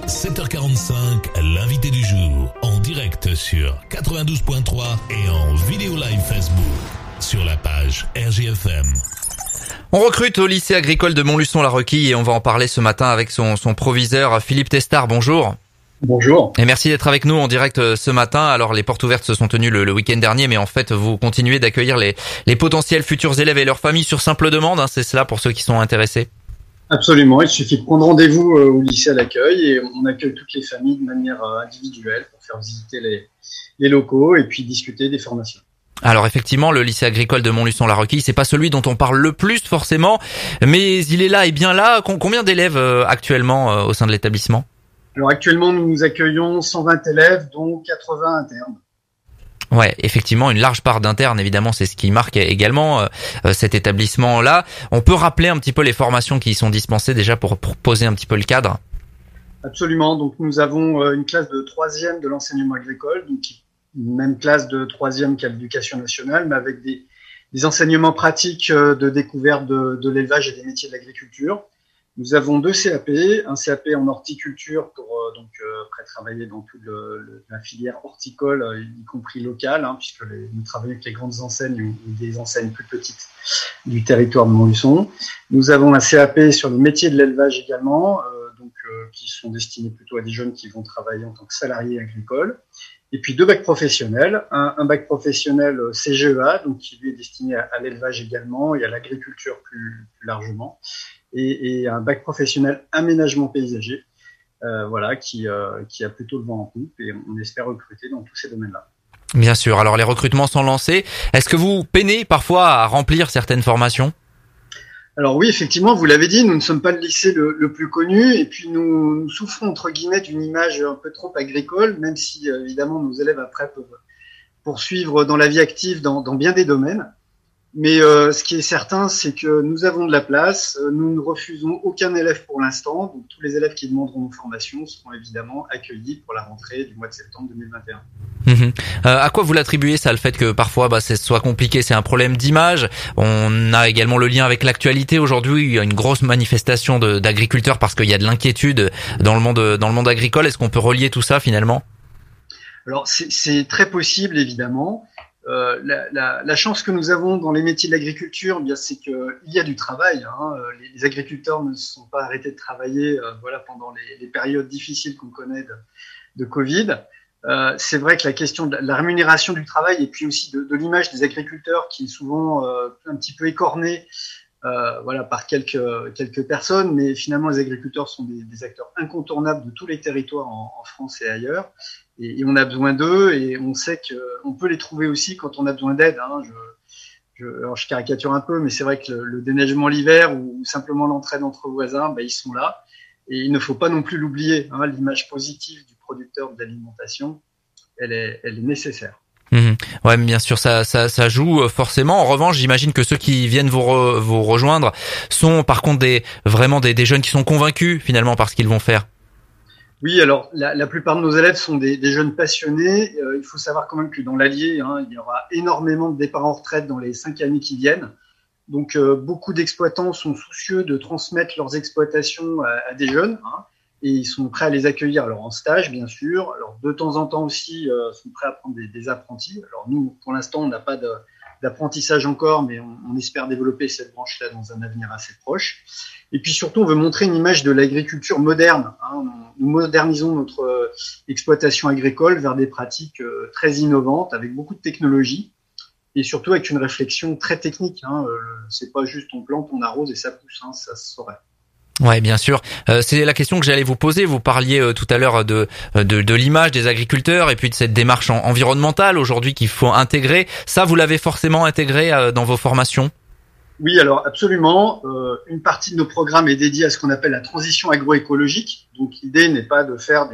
7h45, l'invité du jour, en direct sur 92.3 et en vidéo live Facebook, sur la page RGFM. On recrute au lycée agricole de Montluçon-la-Requille et on va en parler ce matin avec son proviseur Philippe Testard. Bonjour. Bonjour. Et merci d'être avec nous en direct ce matin. Alors les portes ouvertes se sont tenues le week-end dernier, mais en fait vous continuez d'accueillir les potentiels futurs élèves et leurs familles sur simple demande, hein, c'est cela pour ceux qui sont intéressés? Absolument, il suffit de prendre rendez-vous au lycée à l'accueil et on accueille toutes les familles de manière individuelle pour faire visiter les locaux et puis discuter des formations. Alors effectivement, le lycée agricole de Montluçon-la-Requille, c'est pas celui dont on parle le plus forcément, mais il est là et bien là. Combien d'élèves actuellement au sein de l'établissement? Alors actuellement, nous accueillons 120 élèves, dont 80 internes. Ouais, effectivement, une large part d'internes, évidemment, c'est ce qui marque également cet établissement-là. On peut rappeler un petit peu les formations qui y sont dispensées déjà pour poser un petit peu le cadre? Absolument, donc nous avons une classe de 3e de l'enseignement agricole, donc une même classe de 3e qu'à l'éducation nationale, mais avec des enseignements pratiques de découverte de l'élevage et des métiers de l'agriculture. Nous avons 2 CAP, un CAP en horticulture pour après travailler dans toute la filière horticole, y compris locale, hein, puisque nous travaillons avec les grandes enseignes ou des enseignes plus petites du territoire de Montluçon. Nous avons un CAP sur les métiers de l'élevage également, qui sont destinés plutôt à des jeunes qui vont travailler en tant que salariés agricoles. Et puis 2 bacs professionnels, un bac professionnel CGEA, donc qui lui est destiné à l'élevage également et à l'agriculture plus largement, et un bac professionnel aménagement paysager, qui a plutôt le vent en poupe et on espère recruter dans tous ces domaines-là. Bien sûr. Alors les recrutements sont lancés. Est-ce que vous peinez parfois à remplir certaines formations? Alors oui, effectivement, vous l'avez dit, nous ne sommes pas le lycée le plus connu et puis nous souffrons entre guillemets d'une image un peu trop agricole, même si évidemment nos élèves après peuvent poursuivre dans la vie active dans bien des domaines. Mais ce qui est certain, c'est que nous avons de la place, nous ne refusons aucun élève pour l'instant, donc tous les élèves qui demanderont nos formations seront évidemment accueillis pour la rentrée du mois de septembre 2021. À quoi vous l'attribuez ça, le fait que parfois ce soit compliqué? C'est un problème d'image. On a également le lien avec l'actualité. Aujourd'hui, il y a une grosse manifestation d'agriculteurs parce qu'il y a de l'inquiétude dans le monde agricole. Est-ce qu'on peut relier tout ça finalement? Alors c'est très possible évidemment. La chance que nous avons dans les métiers de l'agriculture, bien c'est qu'il y a du travail. Hein. Les agriculteurs ne se sont pas arrêtés de travailler, pendant les périodes difficiles qu'on connaît de Covid. C'est vrai que la question de la rémunération du travail et puis aussi de l'image des agriculteurs qui est souvent un petit peu écornée, par quelques personnes, mais finalement les agriculteurs sont des acteurs incontournables de tous les territoires en France et ailleurs. Et on a besoin d'eux et on sait qu'on peut les trouver aussi quand on a besoin d'aide. Hein. Alors je caricature un peu, mais c'est vrai que le déneigement l'hiver ou simplement l'entraide entre voisins, ils sont là. Et il ne faut pas non plus l'oublier. Hein. L'image positive du producteur de l'alimentation, elle est nécessaire. Ouais, bien sûr, ça joue forcément. En revanche, j'imagine que ceux qui viennent vous rejoindre sont par contre vraiment des jeunes qui sont convaincus finalement par ce qu'ils vont faire. Oui, alors la plupart de nos élèves sont des jeunes passionnés. Il faut savoir quand même que dans l'Allier, il y aura énormément de départs en retraite dans les 5 années qui viennent. Donc beaucoup d'exploitants sont soucieux de transmettre leurs exploitations à des jeunes, et ils sont prêts à les accueillir alors en stage bien sûr. Alors de temps en temps aussi sont prêts à prendre des apprentis. Alors nous pour l'instant on n'a pas d'apprentissage encore, mais on espère développer cette branche-là dans un avenir assez proche. Et puis surtout, on veut montrer une image de l'agriculture moderne. Nous modernisons notre exploitation agricole vers des pratiques très innovantes, avec beaucoup de technologie, et surtout avec une réflexion très technique. C'est pas juste on plante, on arrose et ça pousse, ça se saurait. Ouais, bien sûr. C'est la question que j'allais vous poser. Vous parliez tout à l'heure de l'image des agriculteurs et puis de cette démarche environnementale aujourd'hui qu'il faut intégrer. Ça, vous l'avez forcément intégré dans vos formations? Oui, alors absolument. Une partie de nos programmes est dédiée à ce qu'on appelle la transition agroécologique. Donc l'idée n'est pas de faire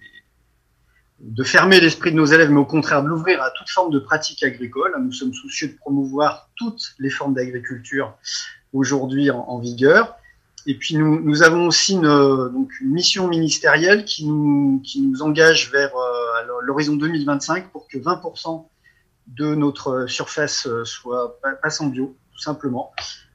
de fermer l'esprit de nos élèves, mais au contraire de l'ouvrir à toute forme de pratique agricole. Nous sommes soucieux de promouvoir toutes les formes d'agriculture aujourd'hui en vigueur. Et puis nous avons aussi une mission ministérielle qui nous engage vers l'horizon 2025 pour que 20% de notre surface passe en bio, tout simplement.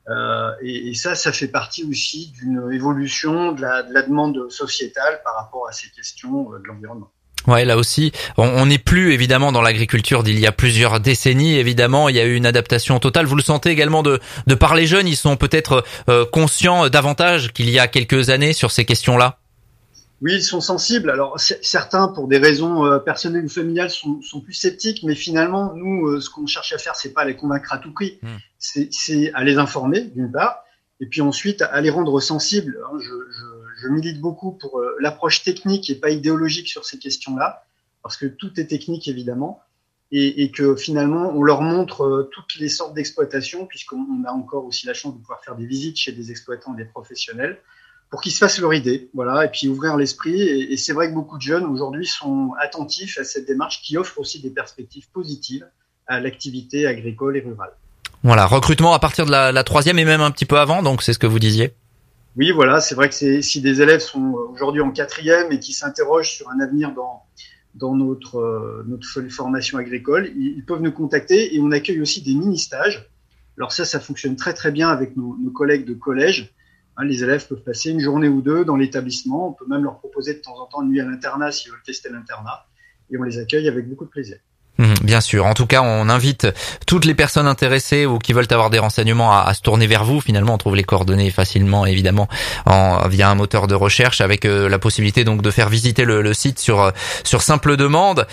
Et ça fait partie aussi d'une évolution de la demande sociétale par rapport à ces questions de l'environnement. Ouais, là aussi, on n'est plus évidemment dans l'agriculture d'il y a plusieurs décennies. Évidemment, il y a eu une adaptation totale. Vous le sentez également de par les jeunes, ils sont peut-être conscients davantage qu'il y a quelques années sur ces questions-là. Oui, ils sont sensibles. Alors certains, pour des raisons personnelles ou familiales, sont plus sceptiques, mais finalement, nous, ce qu'on cherche à faire, c'est pas à les convaincre à tout prix, c'est à les informer d'une part, et puis ensuite à les rendre sensibles. Je milite beaucoup pour l'approche technique et pas idéologique sur ces questions-là, parce que tout est technique évidemment, et que finalement on leur montre toutes les sortes d'exploitation, puisqu'on a encore aussi la chance de pouvoir faire des visites chez des exploitants et des professionnels, pour qu'ils se fassent leur idée, voilà, et puis ouvrir l'esprit. Et c'est vrai que beaucoup de jeunes aujourd'hui sont attentifs à cette démarche qui offre aussi des perspectives positives à l'activité agricole et rurale. Voilà, recrutement à partir de la troisième et même un petit peu avant, donc c'est ce que vous disiez. Oui, voilà, c'est vrai que si des élèves sont aujourd'hui en quatrième et qui s'interrogent sur un avenir dans notre formation agricole, ils peuvent nous contacter, et on accueille aussi des mini-stages. Alors ça fonctionne très très bien avec nos collègues de collège. Les élèves peuvent passer une journée ou deux dans l'établissement. On peut même leur proposer de temps en temps une nuit à l'internat s'ils veulent tester l'internat, et on les accueille avec beaucoup de plaisir. Bien sûr. En tout cas, on invite toutes les personnes intéressées ou qui veulent avoir des renseignements à se tourner vers vous. Finalement, on trouve les coordonnées facilement, évidemment, via un moteur de recherche, avec la possibilité donc de faire visiter le site sur simple demande.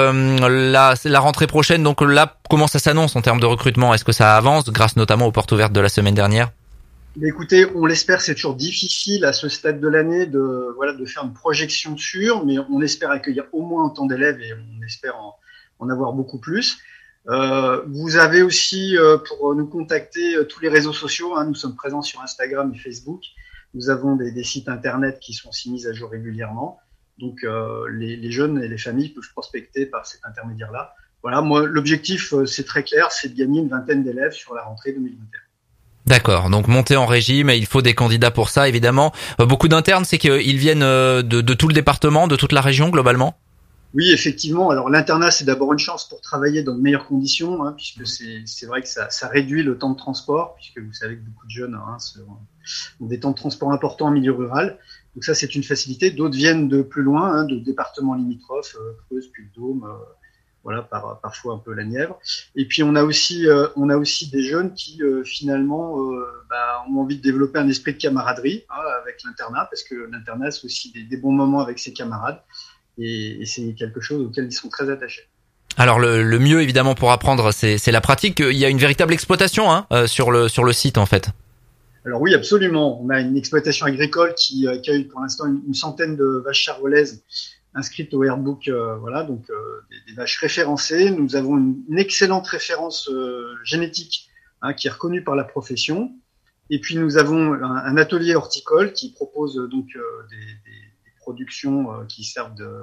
La rentrée prochaine, donc là, comment ça s'annonce en termes de recrutement? Est-ce que ça avance grâce notamment aux portes ouvertes de la semaine dernière? Écoutez, on l'espère. C'est toujours difficile à ce stade de l'année de faire une projection sûre, mais on espère accueillir au moins autant d'élèves, et on espère en avoir beaucoup plus. Vous avez aussi, pour nous contacter, tous les réseaux sociaux. Nous sommes présents sur Instagram et Facebook. Nous avons des sites internet qui sont aussi mis à jour régulièrement. Donc, les jeunes et les familles peuvent prospecter par cet intermédiaire-là. Voilà, moi, l'objectif, c'est très clair, c'est de gagner une vingtaine d'élèves sur la rentrée 2021. D'accord, donc monter en régime, et il faut des candidats pour ça, évidemment. Beaucoup d'internes, c'est qu'ils viennent de tout le département, de toute la région, globalement? Oui, effectivement. Alors l'internat, c'est d'abord une chance pour travailler dans de meilleures conditions, puisque c'est vrai que ça réduit le temps de transport, puisque vous savez que beaucoup de jeunes ont des temps de transport importants en milieu rural. Donc ça, c'est une facilité. D'autres viennent de plus loin, de départements limitrophes, Creuse, Puy-de-Dôme, parfois un peu la Nièvre. Et puis on a aussi des jeunes qui finalement ont envie de développer un esprit de camaraderie avec l'internat, parce que l'internat, c'est aussi des bons moments avec ses camarades. Et c'est quelque chose auquel ils sont très attachés. Alors le mieux évidemment pour apprendre, c'est la pratique. Il y a une véritable exploitation sur le site en fait. Alors oui, absolument. On a une exploitation agricole qui accueille pour l'instant une centaine de vaches charolaises inscrites au Airbook, donc des vaches référencées. Nous avons une excellente référence génétique qui est reconnue par la profession. Et puis nous avons un atelier horticole qui propose donc des productions qui servent de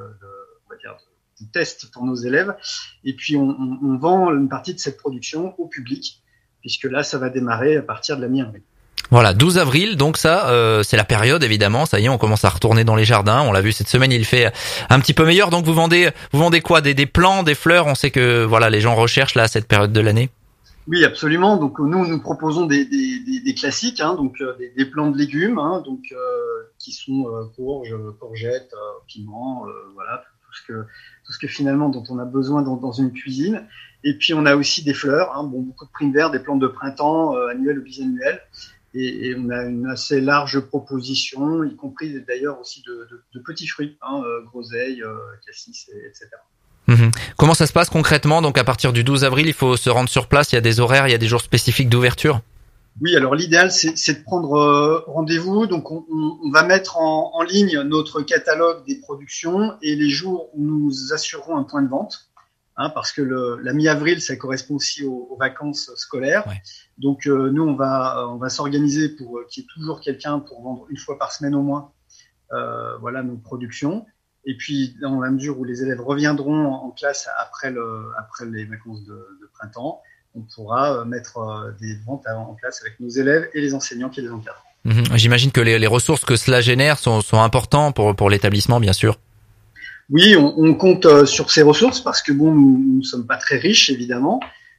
test pour nos élèves. Et puis on vend une partie de cette production au public, puisque là ça va démarrer à partir de la mi-avril. Voilà, 12 avril, donc ça, c'est la période évidemment. Ça y est, on commence à retourner dans les jardins. On l'a vu cette semaine, il fait un petit peu meilleur. Donc vous vendez quoi, des plants, des fleurs? On sait que voilà, les gens recherchent là cette période de l'année. Oui, absolument. Donc nous proposons des classiques, des plants de légumes, qui sont courges, courgettes, piments, tout ce que finalement dont on a besoin dans une cuisine. Et puis on a aussi des fleurs, beaucoup de primes verts, des plantes de printemps, annuelles ou bisannuelles. Et on a une assez large proposition, y compris d'ailleurs aussi de petits fruits, groseilles, cassis, etc. Comment ça se passe concrètement? Donc à partir du 12 avril, il faut se rendre sur place, il y a des horaires, il y a des jours spécifiques d'ouverture? Oui, alors l'idéal c'est de prendre rendez-vous. Donc on va mettre en ligne notre catalogue des productions et les jours où nous assurerons un point de vente, parce que la mi-avril ça correspond aussi aux vacances scolaires. Ouais. Donc nous on va s'organiser pour qu'il y ait toujours quelqu'un pour vendre une fois par semaine au moins nos productions. Et puis, dans la mesure où les élèves reviendront en classe après les vacances de printemps, on pourra mettre des ventes en place avec nos élèves et les enseignants qui les encadrent. J'imagine que les ressources que cela génère sont importantes pour l'établissement, bien sûr. Oui, on compte sur ces ressources parce que nous ne sommes pas très riches, évidemment.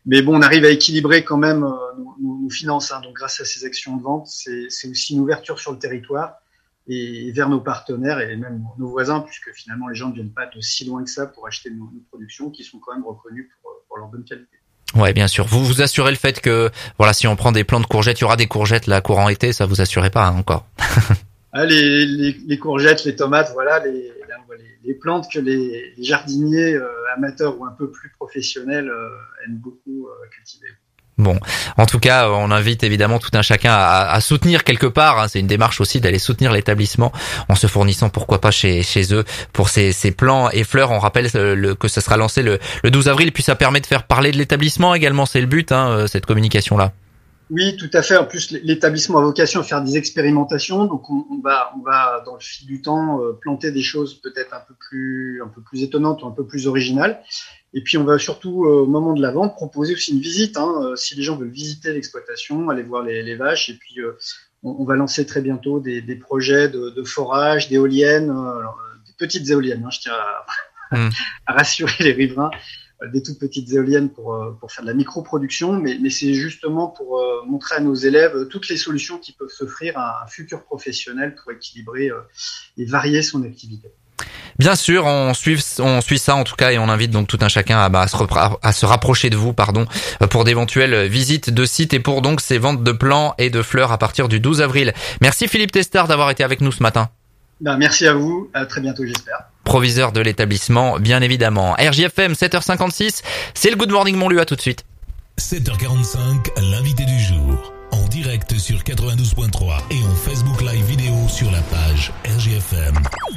Mais bon, on arrive à équilibrer quand même nos finances. Donc grâce à ces actions de vente, c'est aussi une ouverture sur le territoire et vers nos partenaires et même nos voisins, puisque finalement les gens ne viennent pas de si loin que ça pour acheter nos productions qui sont quand même reconnues pour leur bonne qualité. Ouais, bien sûr. Vous vous assurez le fait que, voilà, si on prend des plants de courgettes, il y aura des courgettes là courant été, ça vous assurez pas encore. Les courgettes, les tomates, voilà, les plantes que les jardiniers amateurs ou un peu plus professionnels aiment beaucoup cultiver. Bon, en tout cas, on invite évidemment tout un chacun à soutenir quelque part. Hein, c'est une démarche aussi d'aller soutenir l'établissement en se fournissant, pourquoi pas, chez eux pour ces plants et fleurs. On rappelle que ça sera lancé le 12 avril, puis ça permet de faire parler de l'établissement également. C'est le but, hein, cette communication-là. Oui, tout à fait. En plus, l'établissement a vocation à faire des expérimentations. Donc, on va dans le fil du temps planter des choses peut-être un peu plus étonnantes ou un peu plus originales. Et puis, on va surtout, au moment de la vente, proposer aussi une visite. Si les gens veulent visiter l'exploitation, aller voir les vaches. Et puis, on va lancer très bientôt des projets de forage, d'éoliennes, des petites éoliennes. Je tiens à rassurer les riverains, des toutes petites éoliennes pour faire de la microproduction. Mais c'est justement pour montrer à nos élèves toutes les solutions qui peuvent s'offrir à un futur professionnel pour équilibrer et varier son activité. Bien sûr, on suit ça en tout cas et on invite donc tout un chacun à se rapprocher de vous, pour d'éventuelles visites de sites et pour donc ces ventes de plants et de fleurs à partir du 12 avril. Merci Philippe Testard d'avoir été avec nous ce matin. Merci à vous, à très bientôt j'espère. Proviseur de l'établissement, bien évidemment. RJFM 7h56, c'est le Good Morning Montluç, à tout de suite. 7h45, l'invité du jour. En direct sur 92.3 et en Facebook Live vidéo sur la page RJFM.